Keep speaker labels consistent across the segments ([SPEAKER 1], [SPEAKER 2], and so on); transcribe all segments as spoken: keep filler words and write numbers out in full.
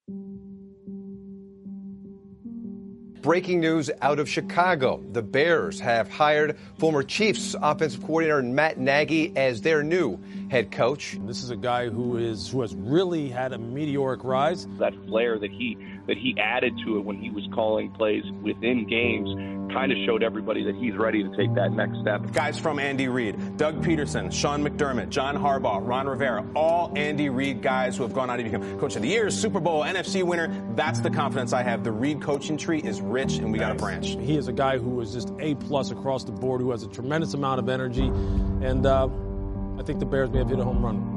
[SPEAKER 1] Breaking news out of Chicago. The Bears have hired former Chiefs offensive coordinator Matt Nagy as their new head coach.
[SPEAKER 2] This is a guy who is who has really had a meteoric rise.
[SPEAKER 3] That flair that he that he added to it when he was calling plays within games kind of showed everybody that he's ready to take that next step.
[SPEAKER 4] Guys from Andy Reid, Doug Peterson, Sean McDermott, John Harbaugh, Ron Rivera, all Andy Reid guys who have gone on to become Coach of the Year, Super Bowl, N F C winner. That's the confidence I have. The Reid coaching tree is rich, and we got a branch.
[SPEAKER 2] He is a guy who is just A-plus across the board, who has a tremendous amount of energy, and uh, I think the Bears may have hit a home run.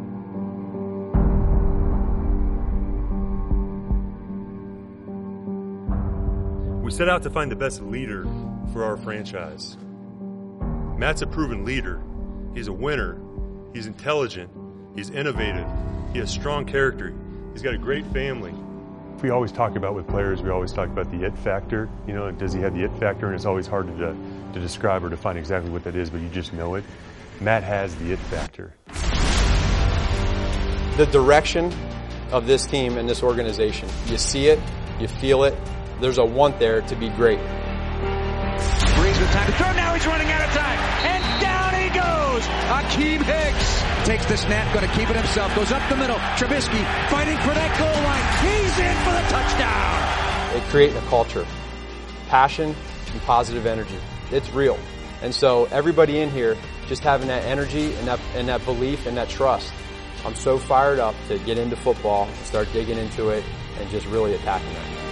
[SPEAKER 5] We set out to find the best leader for our franchise. Matt's a proven leader. He's a winner. He's intelligent. He's innovative. He has strong character. He's got a great family.
[SPEAKER 6] We always talk about with players, we always talk about the it factor. You know, does he have the it factor? And it's always hard to, to describe or define exactly what that is, but you just know it. Matt has the it factor.
[SPEAKER 7] The direction of this team and this organization, you see it, you feel it. There's a want there to be great.
[SPEAKER 8] Breeze with time to throw. Now he's running out of time. And down he goes. Akeem Hicks takes the snap, going to keep it himself. Goes up the middle. Trubisky fighting for that goal line. He's in for the touchdown.
[SPEAKER 7] They create a culture, passion and positive energy. It's real. And so everybody in here just having that energy and that, and that belief and that trust. I'm so fired up to get into football, start digging into it, and just really attacking that.